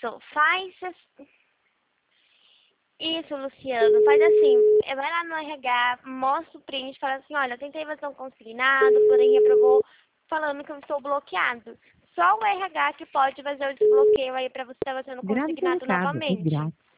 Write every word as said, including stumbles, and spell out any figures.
Isso, faz... Isso, Luciano, faz assim, eh, vai lá no R H, mostra o print, fala assim, olha, eu tentei fazer um consignado, porém reprovou, falando que eu estou bloqueado. Só o R H que pode fazer o desbloqueio aí pra você estar fazendo o Grave seu consignado recado, é novamente. grátis.